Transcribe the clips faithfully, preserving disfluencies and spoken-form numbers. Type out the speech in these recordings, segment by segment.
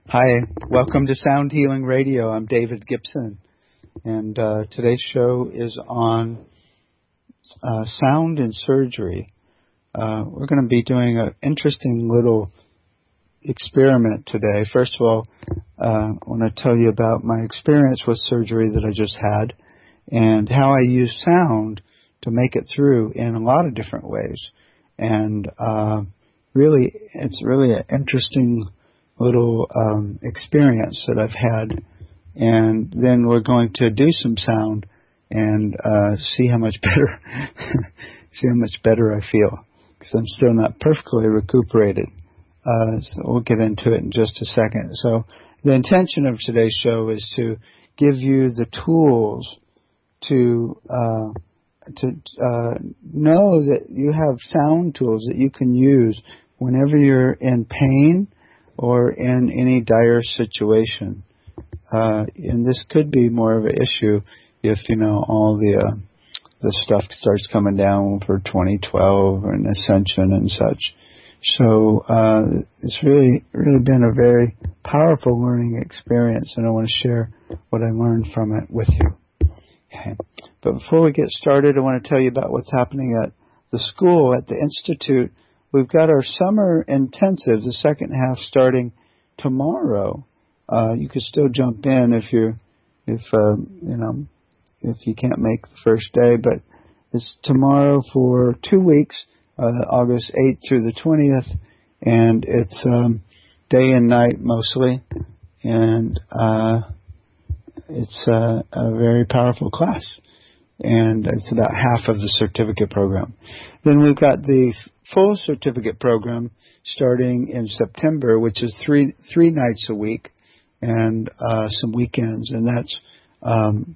Hi, welcome to Sound Healing Radio. I'm David Gibson, and uh, today's show is on uh, sound and surgery. Uh, we're going to be doing an interesting little experiment today. First of all, uh, I want to tell you about my experience with surgery that I just had and how I use sound to make it through in a lot of different ways. And uh, really, it's really an interesting little um, experience that I've had, and then we're going to do some sound and uh, see how much better see how much better I feel, because I'm still not perfectly recuperated. Uh, so we'll get into it in just a second. So the intention of today's show is to give you the tools to uh, to uh, know that you have sound tools that you can use whenever you're in pain or in any dire situation. Uh, and this could be more of an issue if, you know, all the uh, the stuff starts coming down for twenty twelve and Ascension and such. So uh, it's really, really been a very powerful learning experience, and I want to share what I learned from it with you. Okay. But before we get started, I want to tell you about what's happening at the school, at the Institute. We've got our summer intensive, the second half, starting tomorrow. Uh, you could still jump in if you're, if uh, you know, if you can't make the first day. But it's tomorrow for two weeks, uh, August eighth through the twentieth, and it's um, day and night mostly, and uh, it's uh, a very powerful class. And it's about half of the certificate program. Then we've got the full certificate program starting in September, which is three three nights a week and uh, some weekends, and that's um,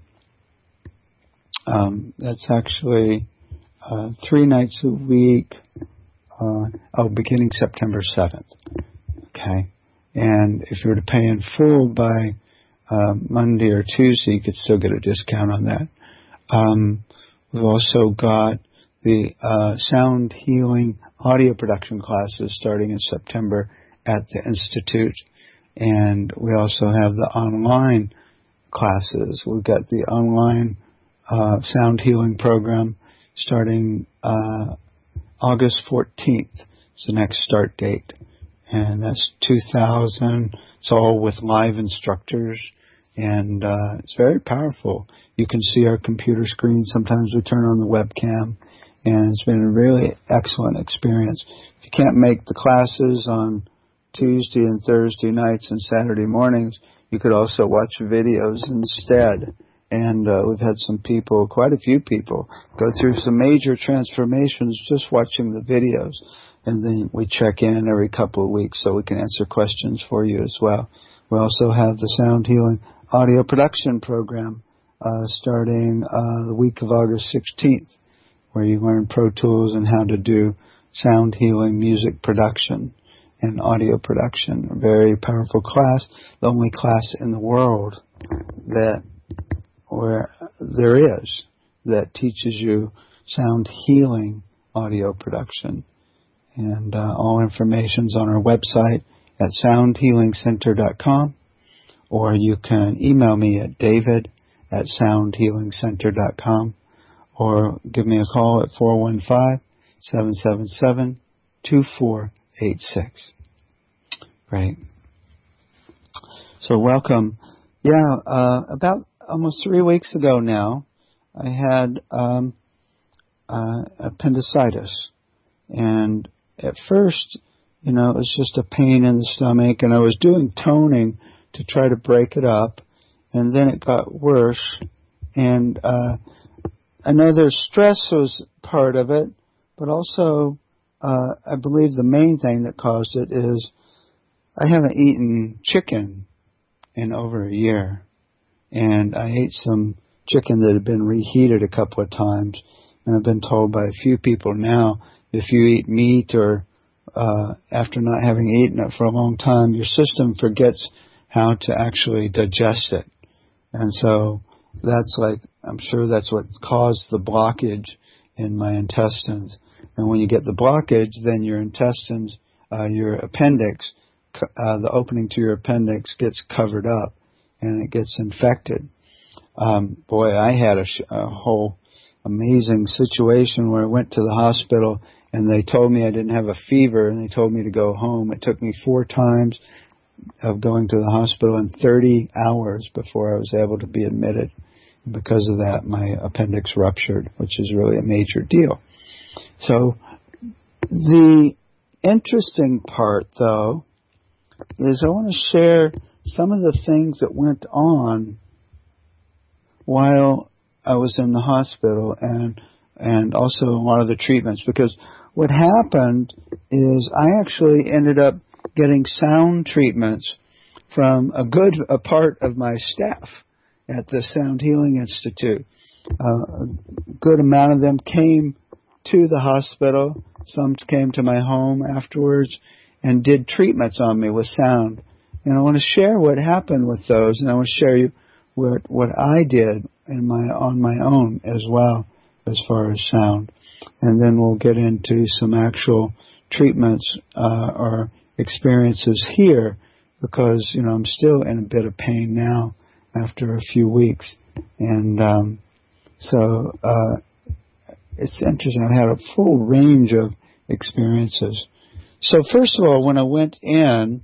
um, that's actually uh, three nights a week. Uh, oh, beginning September seventh. Okay, and if you were to pay in full by uh, Monday or Tuesday, you could still get a discount on that. Um, we've also got the uh, sound healing audio production classes starting in September at the Institute, and we also have the online classes. We've got the online uh, sound healing program starting uh, August fourteenth. It's the next start date, and that's two thousand. It's all with live instructors, and uh, it's very powerful. You can see our computer screen. Sometimes we turn on the webcam, and it's been a really excellent experience. If you can't make the classes on Tuesday and Thursday nights and Saturday mornings, you could also watch videos instead. And uh, we've had some people, quite a few people, go through some major transformations just watching the videos. And then we check in every couple of weeks so we can answer questions for you as well. We also have the Sound Healing Audio Production Program Uh, starting uh, the week of August sixteenth, where you learn Pro Tools and how to do sound healing music production and audio production. A very powerful class, the only class in the world that where there is that teaches you sound healing audio production. And uh, all information's on our website at sound healing center dot com, or you can email me at david at sound healing center dot com, or give me a call at four one five, seven seven seven, two four eight six. Great. So welcome. Yeah, uh, about almost three weeks ago now, I had um, uh, appendicitis. And at first, you know, it was just a pain in the stomach, and I was doing toning to try to break it up. And then it got worse, and uh, I know there's stress was part of it, but also uh, I believe the main thing that caused it is I haven't eaten chicken in over a year, and I ate some chicken that had been reheated a couple of times, and I've been told by a few people now, if you eat meat or uh, after not having eaten it for a long time, your system forgets how to actually digest it. And so that's like, I'm sure that's what caused the blockage in my intestines. And when you get the blockage, then your intestines, uh, your appendix uh, the opening to your appendix gets covered up and it gets infected. Um, boy, I had a, sh- a whole amazing situation where I went to the hospital and they told me I didn't have a fever and they told me to go home. It took me four times of going to the hospital in thirty hours before I was able to be admitted. Because of that, my appendix ruptured, which is really a major deal. So the interesting part, though, is I want to share some of the things that went on while I was in the hospital and and also a lot of the treatments. Because what happened is I actually ended up getting sound treatments from a good a part of my staff at the Sound Healing Institute. Uh, a good amount of them came to the hospital. Some came to my home afterwards and did treatments on me with sound. And I want to share what happened with those, and I want to share you what what I did in my on my own as well as far as sound. And then we'll get into some actual treatments uh, or experiences here, because you know I'm still in a bit of pain now after a few weeks, and um, so uh, it's interesting. I've had a full range of experiences. So first of all, when I went in,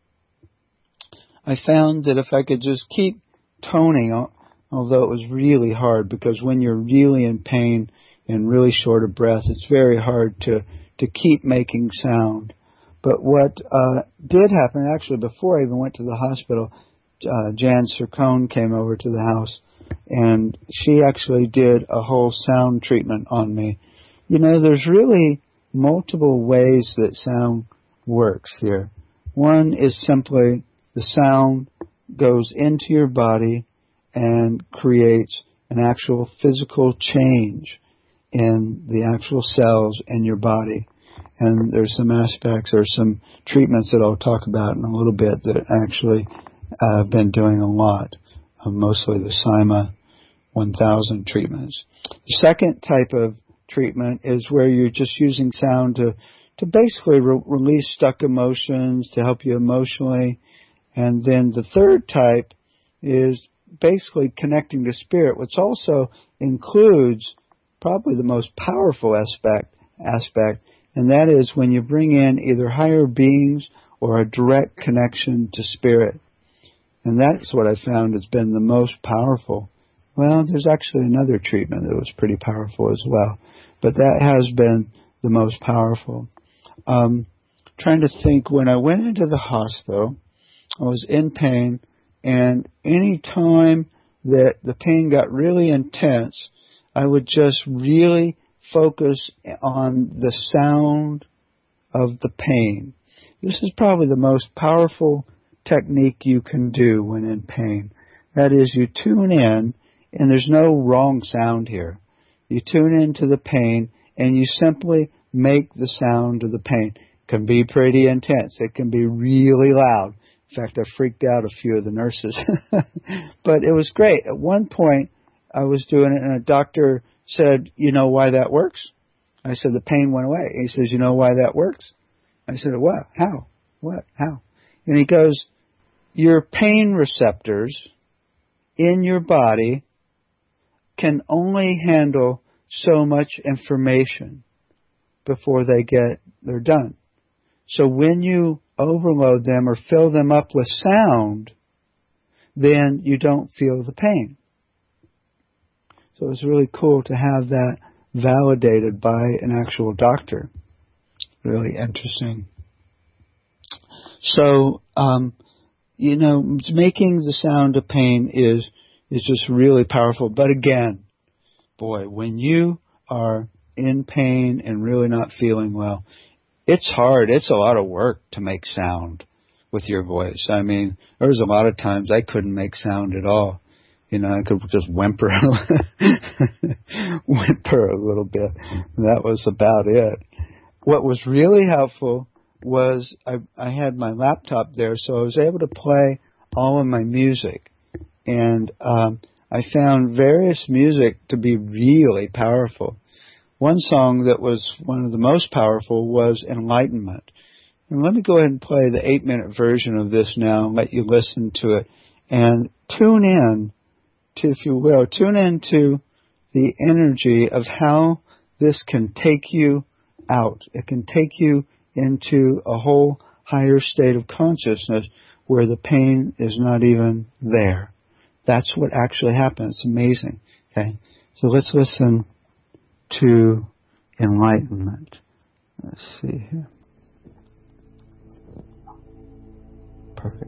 I found that if I could just keep toning, although it was really hard, because when you're really in pain and really short of breath, it's very hard to, to keep making sound. But what uh, did happen, actually, before I even went to the hospital, uh, Jan Sircone came over to the house, and she actually did a whole sound treatment on me. You know, there's really multiple ways that sound works here. One is simply the sound goes into your body and creates an actual physical change in the actual cells in your body. And there's some aspects or some treatments that I'll talk about in a little bit that actually uh, I've been doing a lot, uh, mostly the Syma one thousand treatments. The second type of treatment is where you're just using sound to, to basically re- release stuck emotions, to help you emotionally. And then the third type is basically connecting to spirit, which also includes probably the most powerful aspect, aspect, and that is when you bring in either higher beings or a direct connection to spirit. And that's what I found has been the most powerful. Well, there's actually another treatment that was pretty powerful as well, but that has been the most powerful. Um, trying to think, when I went into the hospital, I was in pain, and any time that the pain got really intense, I would just really focus on the sound of the pain. This is probably the most powerful technique you can do when in pain. That is, you tune in, and there's no wrong sound here. You tune into the pain, and you simply make the sound of the pain. It can be pretty intense. It can be really loud. In fact, I freaked out a few of the nurses. But it was great. At one point, I was doing it, and a doctor said, "You know why that works?" I said, "The pain went away." He says, "You know why that works?" I said, "What? How? What? How?" And he goes, "Your pain receptors in your body can only handle so much information before they get, they're done. So when you overload them or fill them up with sound, then you don't feel the pain." So it was really cool to have that validated by an actual doctor. Really interesting. So, um, you know, making the sound of pain is is just really powerful. But again, boy, when you are in pain and really not feeling well, it's hard. It's a lot of work to make sound with your voice. I mean, there was a lot of times I couldn't make sound at all. You know, I could just whimper, whimper a little bit. That was about it. What was really helpful was I, I had my laptop there, so I was able to play all of my music. And um, I found various music to be really powerful. One song that was one of the most powerful was Enlightenment. And let me go ahead and play the eight-minute version of this now and let you listen to it. And tune in to, if you will, tune in to the energy of how this can take you out. It can take you into a whole higher state of consciousness where the pain is not even there. That's what actually happens. It's amazing. Okay? So let's listen to enlightenment. Let's see here. Perfect.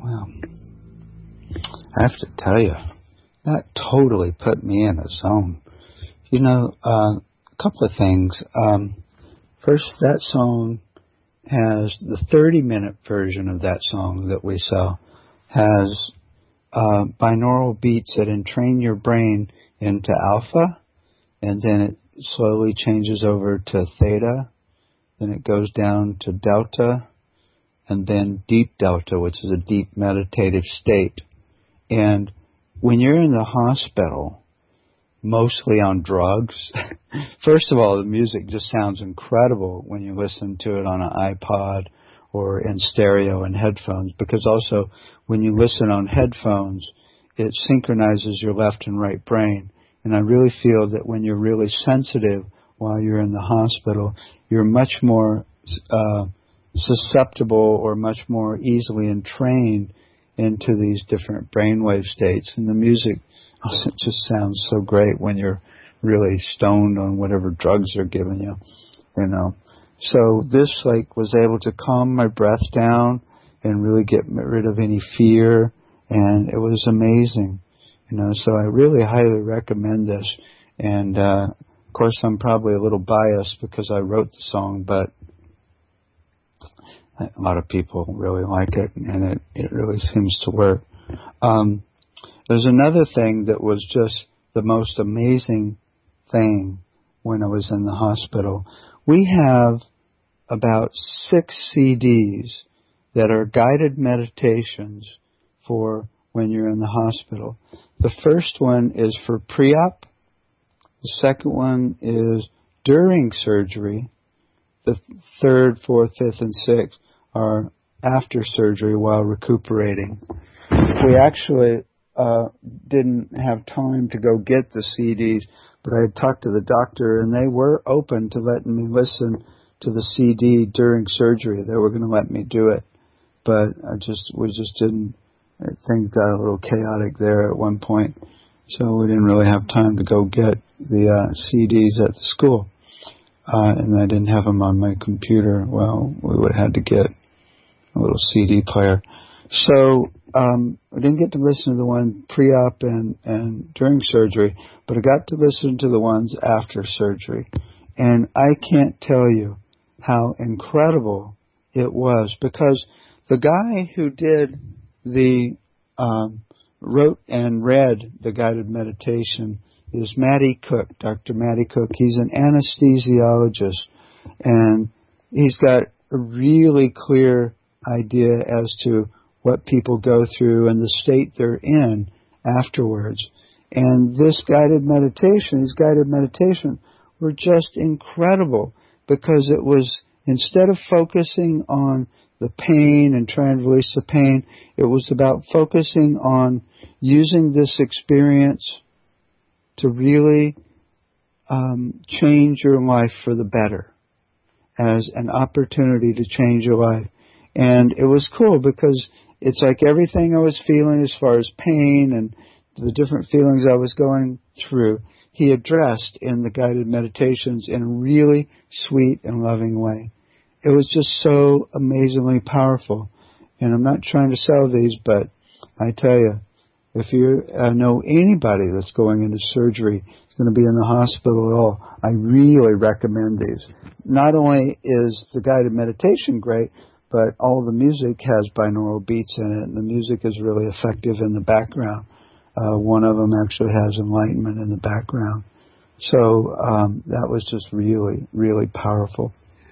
Well, I have to tell you, that totally put me in a zone. You know, uh, a couple of things. Um, first, that song has the thirty-minute version of that song that we saw has uh, binaural beats that entrain your brain into alpha, and then it slowly changes over to theta, then it goes down to delta, and then deep delta, which is a deep meditative state. And when you're in the hospital, mostly on drugs, first of all, the music just sounds incredible when you listen to it on an iPod or in stereo and headphones, because also when you listen on headphones, it synchronizes your left and right brain. And I really feel that when you're really sensitive while you're in the hospital, you're much more uh, susceptible or much more easily entrained into these different brainwave states. And the music also just sounds so great when you're really stoned on whatever drugs they're giving you, you know. So this like was able to calm my breath down and really get rid of any fear, and it was amazing, you know. So I really highly recommend this. And uh, of course, I'm probably a little biased because I wrote the song, but a lot of people really like it, and it, it really seems to work. Um, there's another thing that was just the most amazing thing when I was in the hospital. We have about six C Ds that are guided meditations for when you're in the hospital. The first one is for pre-op. The second one is during surgery. The third, fourth, fifth, and sixth are after surgery while recuperating. We actually uh, didn't have time to go get the C Ds, but I had talked to the doctor, and they were open to letting me listen to the C D during surgery. They were going to let me do it, but I just we just didn't. I think got a little chaotic there at one point, so we didn't really have time to go get the uh, C Ds at the school, uh, and I didn't have them on my computer. Well, we would have had to get a little C D player. So um, I didn't get to listen to the one pre-op and, and during surgery, but I got to listen to the ones after surgery. And I can't tell you how incredible it was, because the guy who did the, um, wrote and read the guided meditation is Matty Cook, Doctor Matty Cook. He's an anesthesiologist, and he's got a really clear idea as to what people go through and the state they're in afterwards. And this guided meditation, these guided meditations were just incredible, because it was, instead of focusing on the pain and trying to release the pain, it was about focusing on using this experience to really um, change your life for the better, as an opportunity to change your life. And it was cool because it's like everything I was feeling as far as pain and the different feelings I was going through, he addressed in the guided meditations in a really sweet and loving way. It was just so amazingly powerful. And I'm not trying to sell these, but I tell you, if you uh, know anybody that's going into surgery, is going to be in the hospital at all, I really recommend these. Not only is the guided meditation great, but all the music has binaural beats in it, and the music is really effective in the background. Uh, one of them actually has enlightenment in the background. So um, that was just really, really powerful.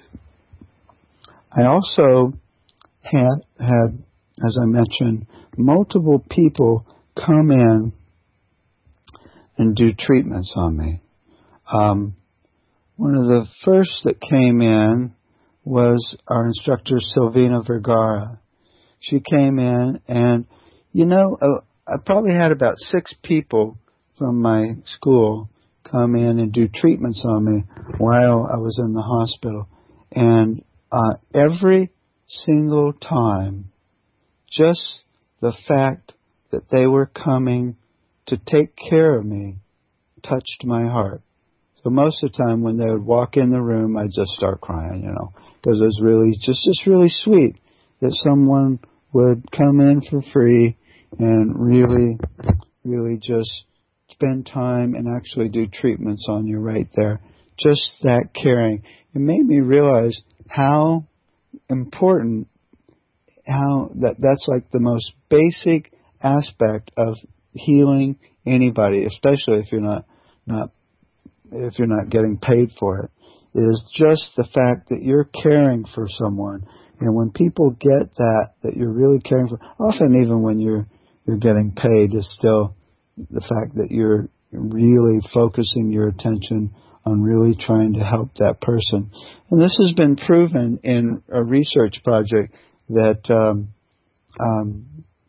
I also had, had, as I mentioned, multiple people come in and do treatments on me. Um, one of the first that came in was our instructor, Silvina Vergara. She came in, and, you know, uh, I probably had about six people from my school come in and do treatments on me while I was in the hospital. And uh, every single time, just the fact that they were coming to take care of me touched my heart. So most of the time when they would walk in the room, I'd just start crying, you know, because it was really just, just really sweet that someone would come in for free and really, really just spend time and actually do treatments on you right there. Just that caring. It made me realize how important, how that that's like the most basic aspect of healing anybody, especially if you're not not if you're not getting paid for it, is just the fact that you're caring for someone. And when people get that, that you're really caring for, often even when you're you're getting paid, is still the fact that you're really focusing your attention on really trying to help that person. And this has been proven in a research project that, um, um,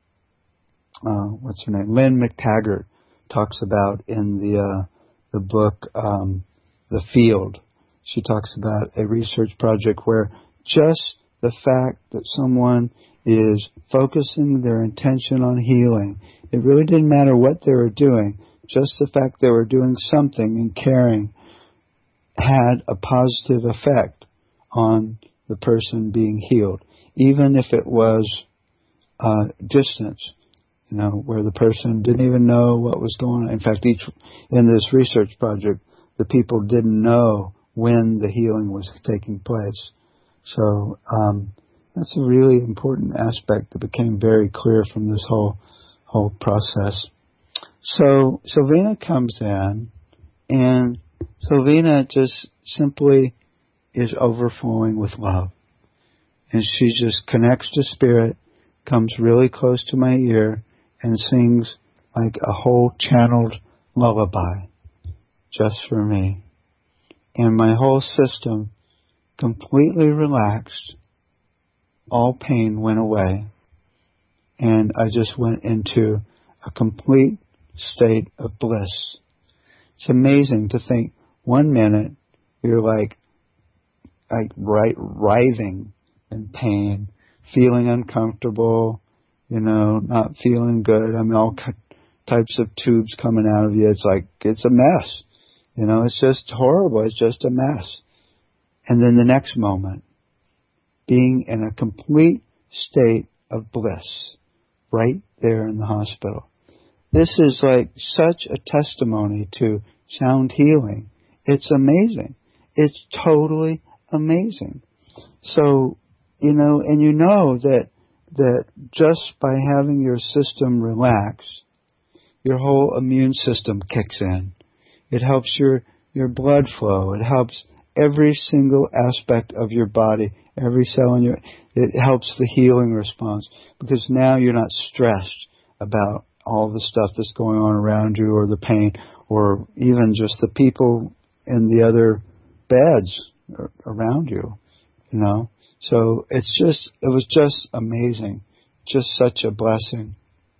uh, what's her name? Lynn McTaggart talks about in the, uh, the book, um, The Field. She talks about a research project where just the fact that someone is focusing their intention on healing, it really didn't matter what they were doing, just the fact they were doing something and caring had a positive effect on the person being healed, even if it was uh, distance, you know, where the person didn't even know what was going on. In fact, each in this research project, the people didn't know when the healing was taking place. So um, that's a really important aspect that became very clear from this whole whole process. So Silvina comes in, and Silvina just simply is overflowing with love. And she just connects to Spirit, comes really close to my ear, and sings like a whole channeled lullaby just for me. And my whole system completely relaxed. All pain went away. And I just went into a complete state of bliss. It's amazing to think one minute you're like, like right, writhing in pain, feeling uncomfortable, you know, not feeling good. I mean, all types of tubes coming out of you. It's like, it's a mess. You know, it's just horrible. It's just a mess. And then the next moment, being in a complete state of bliss, right there in the hospital. This is like such a testimony to sound healing. It's amazing. It's totally amazing. So, you know, and you know that that just by having your system relax, your whole immune system kicks in. It helps your, your blood flow. It helps every single aspect of your body, every cell in your, it helps the healing response, because now you're not stressed about all the stuff that's going on around you, or the pain, or even just the people in the other beds around you, you know. So it's just, it was just amazing, just such a blessing.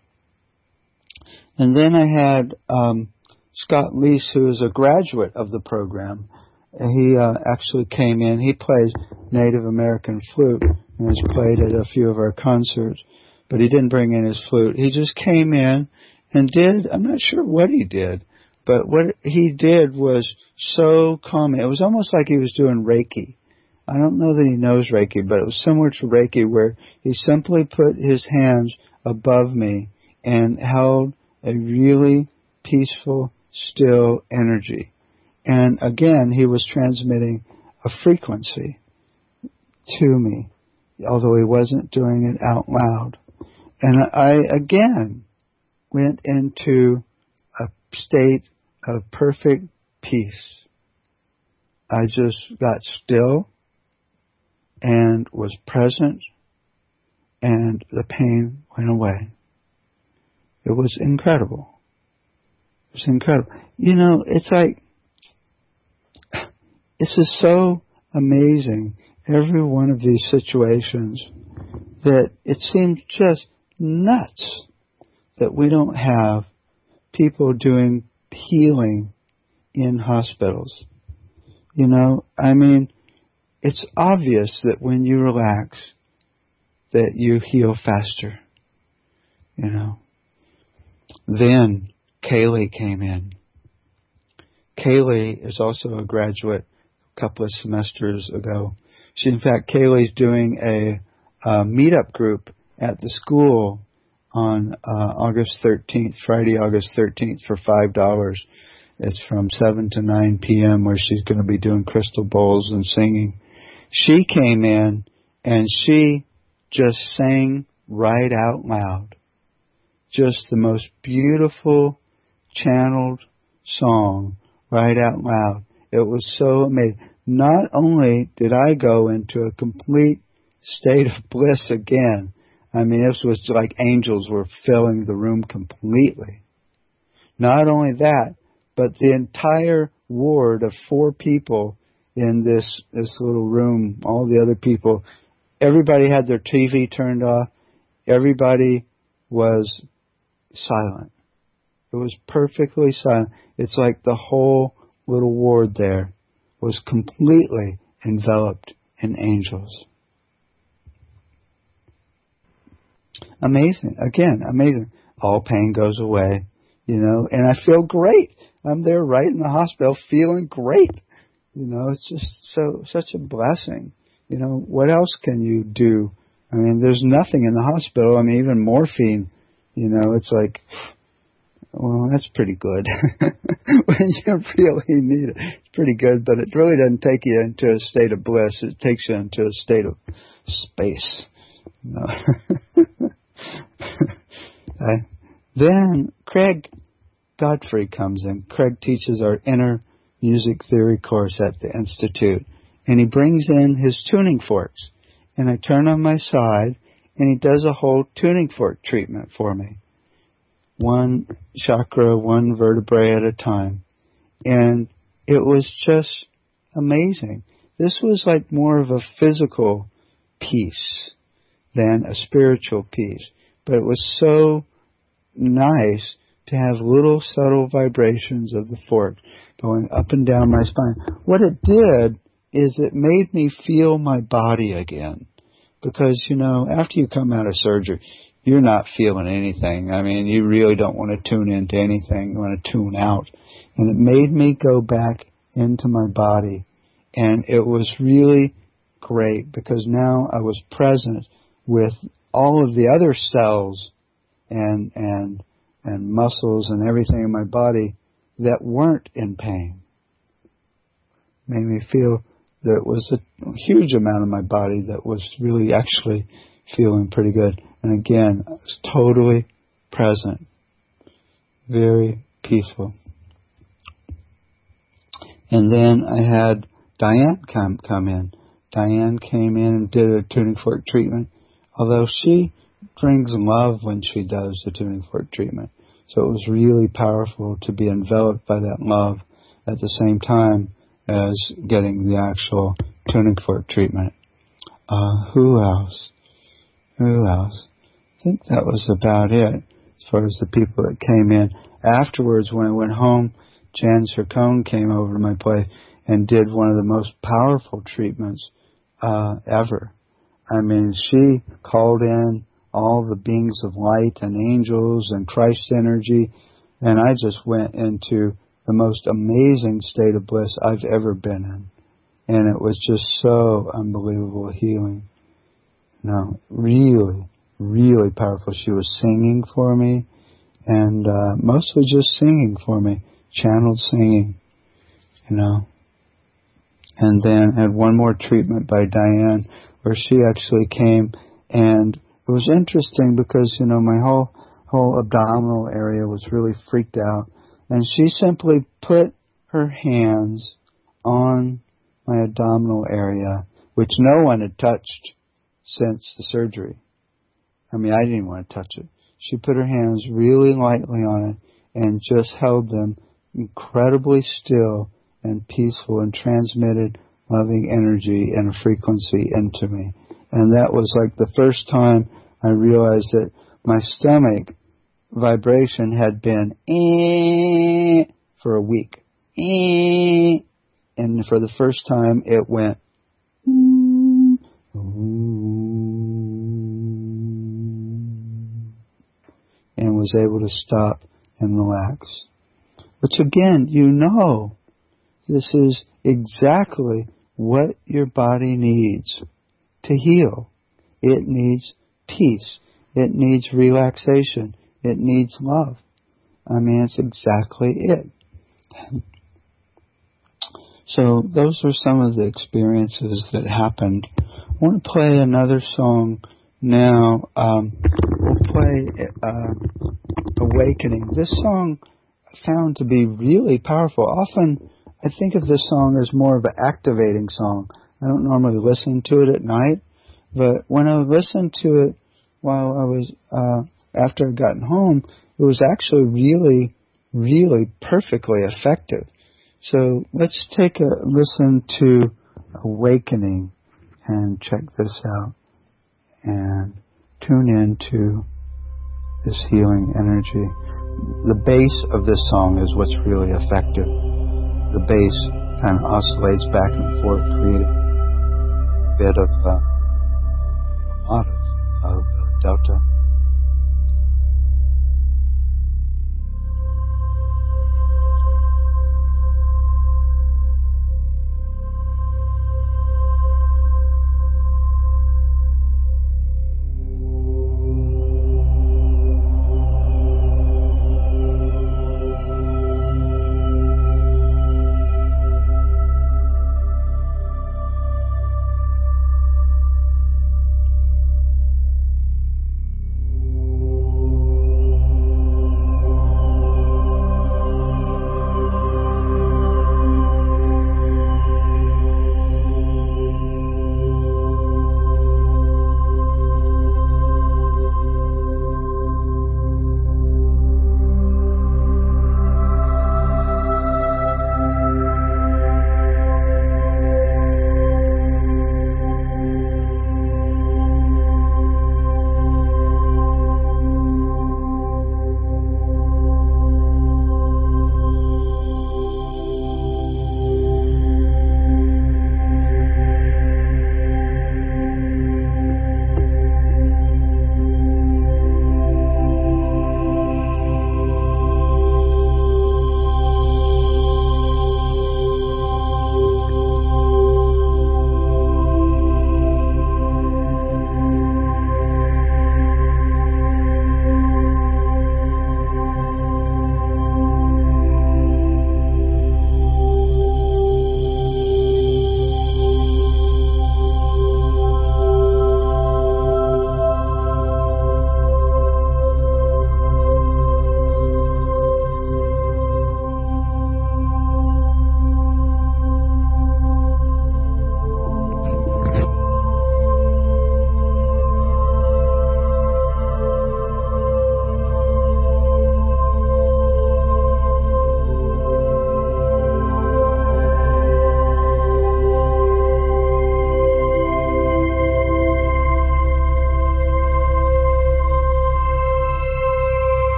And then I had um, Scott Leese, who is a graduate of the program. He uh, actually came in. He plays Native American flute and has played at a few of our concerts, but he didn't bring in his flute. He just came in and did, I'm not sure what he did, but what he did was so calming. It was almost like he was doing Reiki. I don't know that he knows Reiki, but it was similar to Reiki, where he simply put his hands above me and held a really peaceful, still energy. And again, he was transmitting a frequency to me, although he wasn't doing it out loud. And I, again, went into a state of perfect peace. I just got still and was present, and the pain went away. It was incredible. It was incredible. You know, it's like, this is so amazing, every one of these situations, that it seems just nuts that we don't have people doing healing in hospitals. You know, I mean, it's obvious that when you relax, that you heal faster. You know. Then Kaylee came in. Kaylee is also a graduate a couple of semesters ago. She, in fact, Kaylee's doing a, a meetup group at the school on uh, August thirteenth, Friday, August thirteenth, for five dollars. It's from seven to nine p.m. where she's going to be doing crystal bowls and singing. She came in and she just sang right out loud. Just the most beautiful channeled song right out loud. It was so amazing. Not only did I go into a complete state of bliss again, I mean, this was like angels were filling the room completely. Not only that, but the entire ward of four people in this this little room, all the other people, everybody had their T V turned off. Everybody was silent. It was perfectly silent. It's like the whole little ward there was completely enveloped in angels. Amazing. Again, amazing. All pain goes away, you know, and I feel great. I'm there right in the hospital feeling great. You know, it's just so, such a blessing. You know, what else can you do? I mean, there's nothing in the hospital. I mean, even morphine, you know, it's like, well, that's pretty good. When you really need it, it's pretty good, but it really doesn't take you into a state of bliss. It takes you into a state of space. You know? uh, then Craig Godfrey comes in. Craig teaches our inner music theory course at the Institute, and he brings in his tuning forks. And I turn on my side, and he does a whole tuning fork treatment for me. One chakra, one vertebrae at a time. And it was just amazing. This was like more of a physical piece than a spiritual piece. But it was so nice to have little subtle vibrations of the fork going up and down my spine. What it did is it made me feel my body again. Because, you know, after you come out of surgery, you're not feeling anything. I mean, you really don't want to tune into anything. You want to tune out. And it made me go back into my body. And it was really great because now I was present with all of the other cells and and and muscles and everything in my body that weren't in pain. Made me feel there was a huge amount of my body that was really actually feeling pretty good. And again, I was totally present. Very peaceful. And then I had Diane come come in. Diane came in and did a tuning fork treatment, although she brings love when she does the tuning fork treatment. So it was really powerful to be enveloped by that love at the same time as getting the actual tuning fork treatment. Uh, who else? Who else? I think that was about it as far as the people that came in. Afterwards, when I went home, Jan Sircone came over to my place and did one of the most powerful treatments uh, ever. I mean, she called in all the beings of light and angels and Christ's energy, and I just went into the most amazing state of bliss I've ever been in. And it was just so unbelievable healing. You know, really, really powerful. She was singing for me, and uh, mostly just singing for me, channeled singing, you know. And then had one more treatment by Diane where she actually came, and it was interesting because, you know, my whole whole abdominal area was really freaked out. And she simply put her hands on my abdominal area, which no one had touched since the surgery. I mean, I didn't want to touch it. She put her hands really lightly on it and just held them incredibly still and peaceful and transmitted loving energy and frequency into me. And that was like the first time I realized that my stomach vibration had been eh, for a week. Eh, and for the first time it went mm, and was able to stop and relax. Which again, you know, this is exactly what your body needs to heal. It needs peace. It needs relaxation. It needs love. I mean, it's exactly it. So those are some of the experiences that happened. I want to play another song now. Um, we'll play uh, Awakening. This song I found to be really powerful. Often I think of this song as more of an activating song. I don't normally listen to it at night, but when I listened to it while I was, uh, after I'd gotten home, it was actually really, really perfectly effective. So let's take a listen to Awakening and check this out and tune into this healing energy. The bass of this song is what's really effective. The bass kind of oscillates back and forth, creating a bit of uh, a lot of, of uh, delta.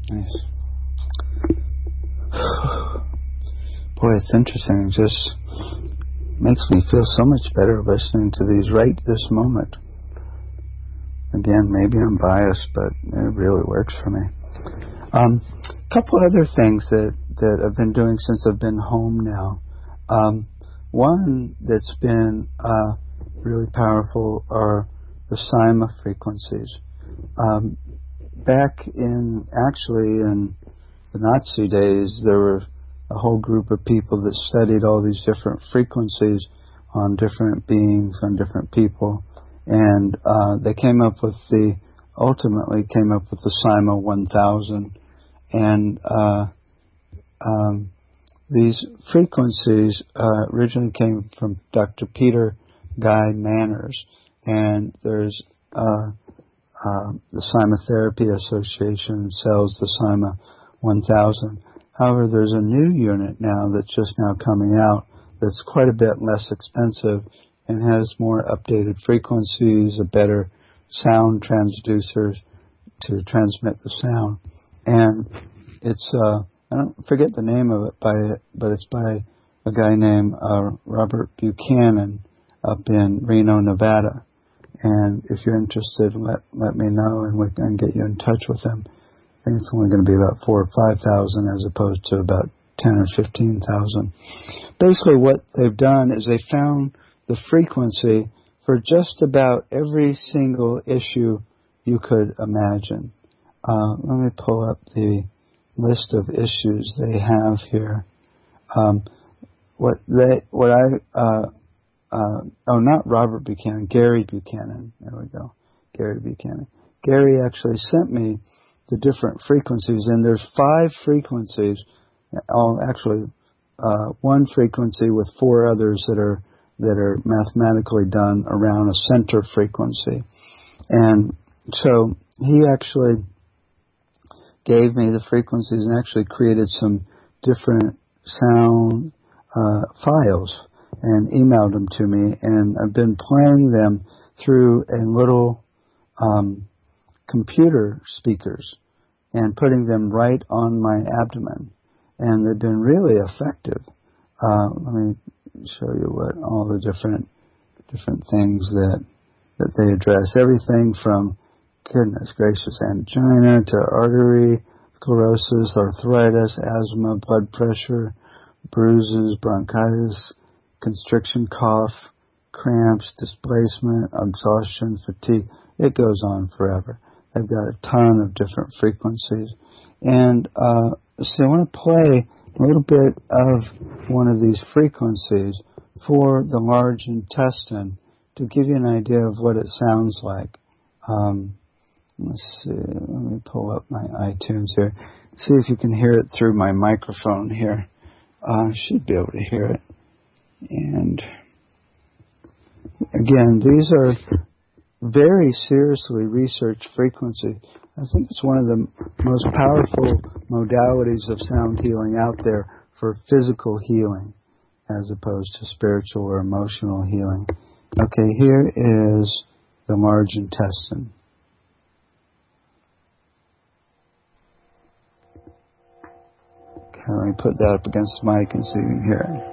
Nice. Boy, it's interesting. It just makes me feel so much better listening to these right this moment. Again, maybe I'm biased, but it really works for me. Um, a couple other things that, that I've been doing since I've been home now. Um, one that's been uh, really powerful are the S I M A frequencies. Um, back in, actually in the Nazi days, there were a whole group of people that studied all these different frequencies on different beings, on different people, and uh, they came up with the, ultimately came up with the S I M A one thousand, and uh, um, these frequencies uh, originally came from Doctor Peter Guy Manners, and there's uh, uh, the S I M A Therapy Association sells the S I M A one thousand. However, there's a new unit now that's just now coming out that's quite a bit less expensive and has more updated frequencies, a better sound transducers to transmit the sound. And it's, uh, I don't forget the name of it, by but it's by a guy named uh, Robert Buchanan up in Reno, Nevada. And if you're interested, let let me know and we can get you in touch with him. I think it's only going to be about four or five thousand as opposed to about ten or fifteen thousand. Basically, what they've done is they found the frequency for just about every single issue you could imagine. Uh, let me pull up the list of issues they have here. Um, what they, what I, uh, uh, oh, not Robert Buchanan, Gary Buchanan. There we go, Gary Buchanan. Gary actually sent me the different frequencies, and there's five frequencies, all actually uh, one frequency with four others that are that are mathematically done around a center frequency. And so he actually gave me the frequencies and actually created some different sound uh, files and emailed them to me, and I've been playing them through a little um, computer speakers and putting them right on my abdomen, and they've been really effective. Uh, let me show you what all the different different things that that they address. Everything from, goodness gracious, angina to artery sclerosis, arthritis, asthma, blood pressure, bruises, bronchitis, constriction, cough, cramps, displacement, exhaustion, fatigue. It goes on forever. They've got a ton of different frequencies. And uh, so I want to play a little bit of one of these frequencies for the large intestine to give you an idea of what it sounds like. Um, let's see. Let me pull up my iTunes here. See if you can hear it through my microphone here. I uh, should be able to hear it. And again, these are very seriously researched frequency. I think it's one of the most powerful modalities of sound healing out there for physical healing as opposed to spiritual or emotional healing. Okay, here is the large intestine. Okay, let me put that up against the mic and see if you can hear it.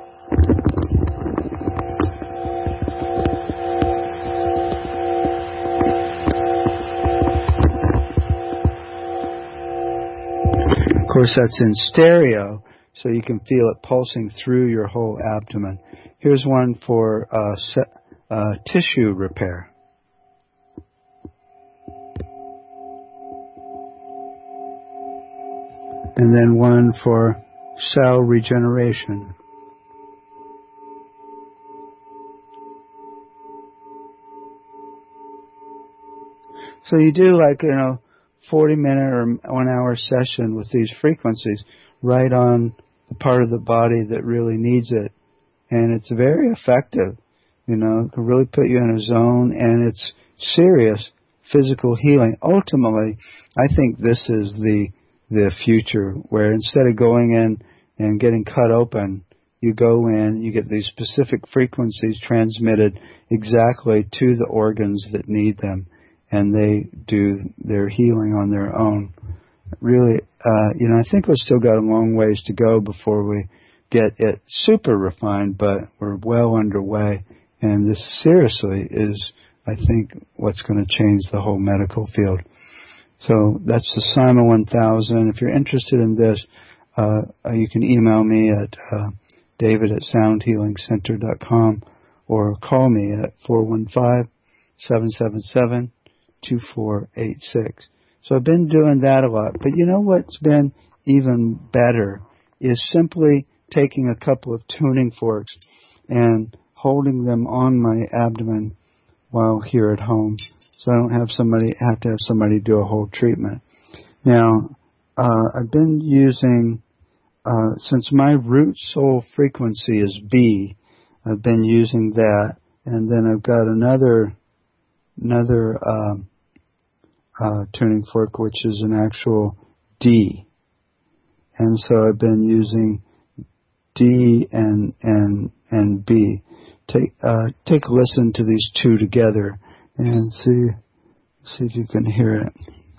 Of course, that's in stereo, so you can feel it pulsing through your whole abdomen. Here's one for uh, se- uh, tissue repair. And then one for cell regeneration. So you do like, you know, forty minute or one hour session with these frequencies right on the part of the body that really needs it. And it's very effective. You know, it can really put you in a zone, and it's serious physical healing. Ultimately, I think this is the the future, where instead of going in and getting cut open, you go in, you get these specific frequencies transmitted exactly to the organs that need them, and they do their healing on their own. really, uh, you know, I think we've still got a long ways to go before we get it super refined, but we're well underway. And this seriously is, I think, what's going to change the whole medical field. So that's the Simon one thousand. If you're interested in this, uh, you can email me at uh, david at sound healing center dot com or call me at four one five, seven seven seven, two four eight six. So I've been doing that a lot. But you know what's been even better is simply taking a couple of tuning forks and holding them on my abdomen while here at home, so I don't have somebody have to have somebody do a whole treatment. Now, uh, I've been using, uh, since my root soul frequency is B, I've been using that, and then I've got another another um, uh, tuning fork, which is an actual D, and so I've been using D and and and B. Take uh, take a listen to these two together and see see if you can hear it.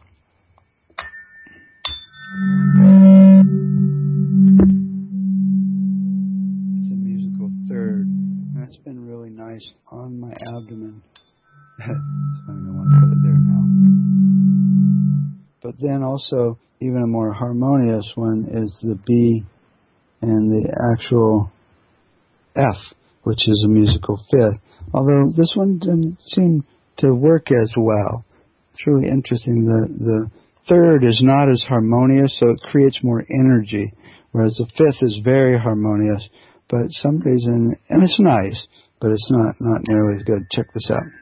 It's a musical third. That's been really nice on my abdomen. So I don't want to put it there now. But then also, even a more harmonious one is the B and the actual F, which is a musical fifth. Although this one didn't seem to work as well. It's really interesting. The the third is not as harmonious, so it creates more energy, whereas the fifth is very harmonious. But some reason, and it's nice, but it's not, not nearly as good. Check this out.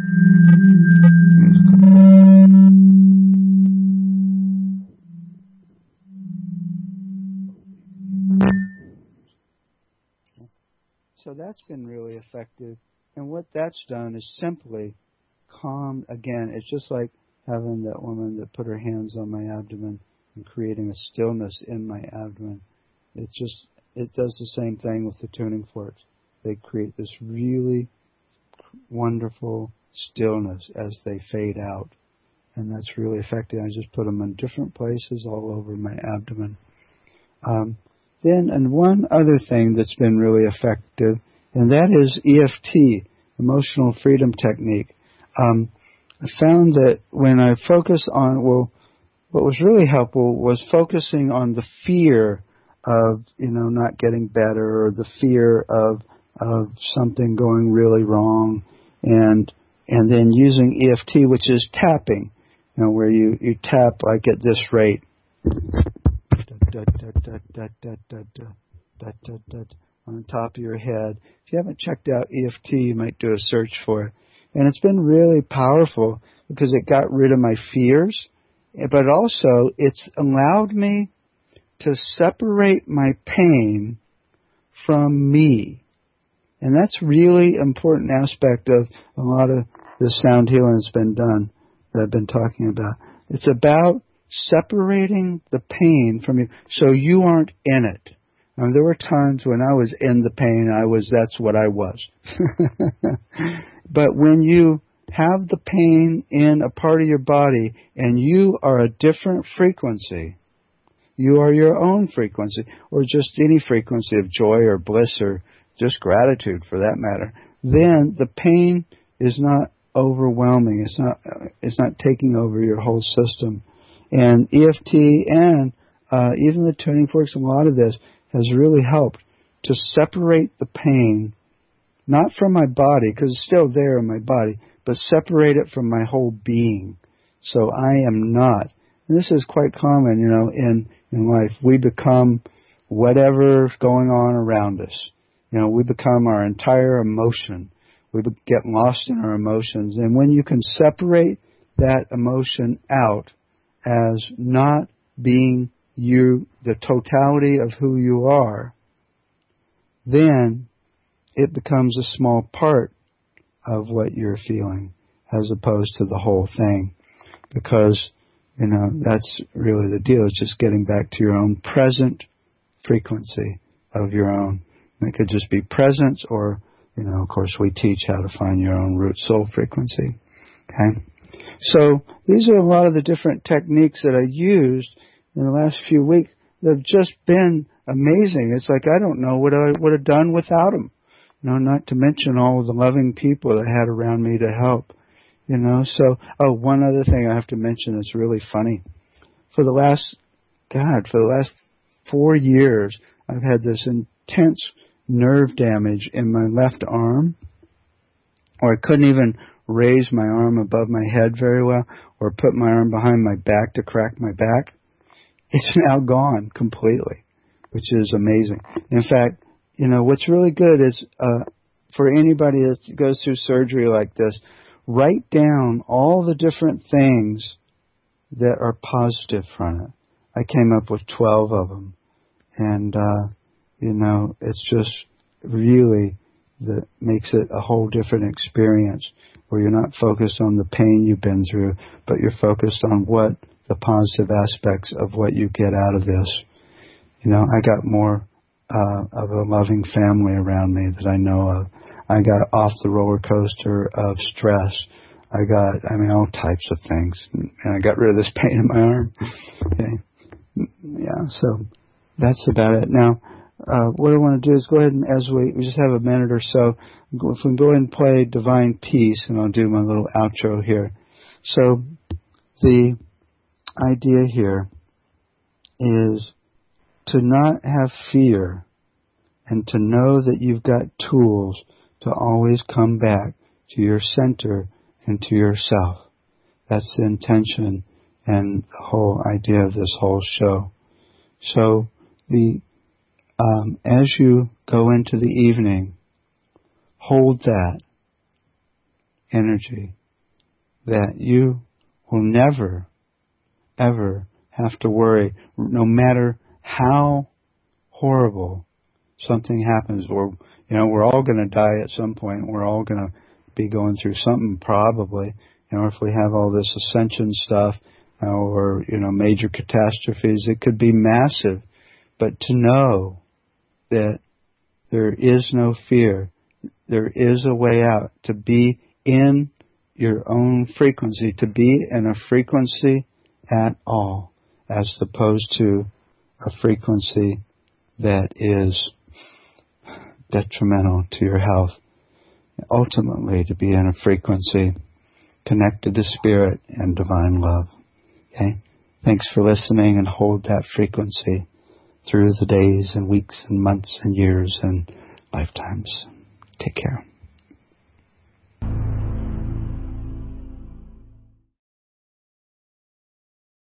So that's been really effective. And what that's done is simply calmed, again, it's just like having that woman that put her hands on my abdomen and creating a stillness in my abdomen. It just, it does the same thing with the tuning forks. They create this really wonderful stillness as they fade out. And that's really effective. I just put them in different places all over my abdomen. Um, Then, and one other thing that's been really effective, and that is E F T, Emotional Freedom Technique. Um, I found that when I focus on, well, what was really helpful was focusing on the fear of, you know, not getting better, or the fear of of something going really wrong, and and then using E F T, which is tapping, you know, where you, you tap like at this rate. Da, da, da, da, da, da, da, da, da, da, on the top of your head. If you haven't checked out E F T, you might do a search for it. And it's been really powerful because it got rid of my fears, but also it's allowed me to separate my pain from me. And that's really important aspect of a lot of the sound healing that's been done, that I've been talking about. It's about separating the pain from you so you aren't in it. I mean, there were times when I was in the pain, I was, that's what I was. But when you have the pain in a part of your body and you are a different frequency, you are your own frequency, or just any frequency of joy or bliss or just gratitude for that matter, then the pain is not overwhelming. It's not, it's not taking over your whole system. And E F T and uh, even the tuning forks, a lot of this has really helped to separate the pain, not from my body, because it's still there in my body, but separate it from my whole being. So I am not. And this is quite common, you know, in, in life. We become whatever's going on around us. You know, we become our entire emotion. We get lost in our emotions. And when you can separate that emotion out as not being you, the totality of who you are, then it becomes a small part of what you're feeling as opposed to the whole thing. Because, you know, that's really the deal. It's just getting back to your own present frequency of your own. And it could just be presence, or, you know, of course we teach how to find your own root soul frequency. Okay? So these are a lot of the different techniques that I used, in the last few weeks, they've just been amazing. It's like I don't know what I would have done without them. You know, not to mention all of the loving people that I had around me to help. You know, so, oh, one other thing I have to mention that's really funny. For the last, God, for the last four years, I've had this intense nerve damage in my left arm, or I couldn't even raise my arm above my head very well, or put my arm behind my back to crack my back. It's now gone completely, which is amazing. In fact, you know, what's really good is, uh, for anybody that goes through surgery like this, write down all the different things that are positive from it. I came up with twelve of them. And, uh, you know, it's just really that makes it a whole different experience where you're not focused on the pain you've been through, but you're focused on what the positive aspects of what you get out of this. You know, I got more uh, of a loving family around me that I know of. I got off the roller coaster of stress. I got, I mean, all types of things. And I got rid of this pain in my arm. Okay. Yeah, so that's about it. Now, uh, what I want to do is go ahead and, as we, we just have a minute or so, if we can go ahead and play Divine Peace, and I'll do my little outro here. So, the idea here is to not have fear and to know that you've got tools to always come back to your center and to yourself. That's the intention and the whole idea of this whole show. So, the um, as you go into the evening, hold that energy that you will never, ever have to worry, no matter how horrible something happens. Or, you know, we're all going to die at some point. We're all going to be going through something probably. You know, if we have all this ascension stuff, uh, or, you know, major catastrophes, it could be massive. But to know that there is no fear, there is a way out, to be in your own frequency, to be in a frequency at all, as opposed to a frequency that is detrimental to your health. Ultimately, to be in a frequency connected to spirit and divine love. Okay? Thanks for listening, and hold that frequency through the days and weeks and months and years and lifetimes. Take care.